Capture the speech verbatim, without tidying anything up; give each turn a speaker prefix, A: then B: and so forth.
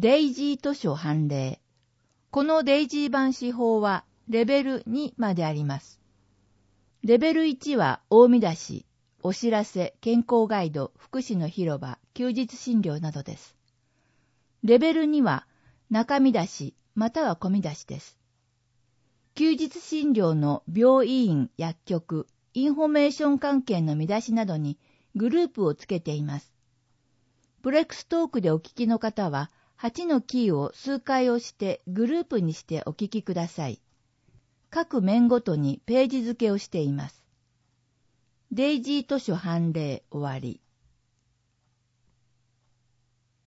A: デイジー図書判例。このデイジー版司法はレベルにまであります。レベルいちは大見出し、お知らせ、健康ガイド、福祉の広場、休日診療などです。レベルには中見出し、または小見出しです。休日診療の病院、薬局、インフォメーション関係の見出しなどにグループをつけています。ブレックストークでお聞きの方は、はちのキーを数回押してグループにしてお聞きください。各面ごとにページ付けをしています。デイジー図書判例終わり。